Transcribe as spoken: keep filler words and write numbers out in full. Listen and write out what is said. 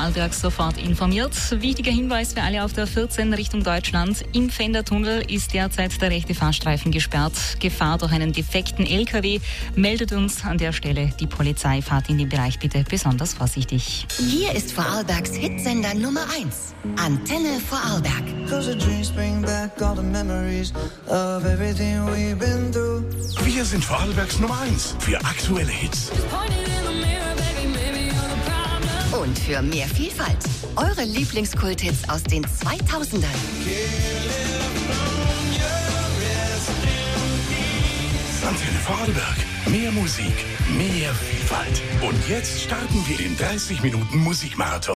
Vorarlberg sofort informiert. Wichtiger Hinweis für alle auf der vierzehn Richtung Deutschland. Im Fendertunnel ist derzeit der rechte Fahrstreifen gesperrt. Gefahr durch einen defekten L K W. Meldet uns an der Stelle die Polizei. Fahrt in den Bereich bitte besonders vorsichtig. Hier ist Vorarlbergs Hitsender Nummer eins. Antenne Vorarlberg. Wir sind Vorarlbergs Nummer eins für aktuelle Hits. Und für mehr Vielfalt. Eure Lieblingskulthits aus den zweitausendern. Antenne Vorarlberg. Mehr Musik, mehr Vielfalt. Und jetzt starten wir den dreißig Minuten Musikmarathon.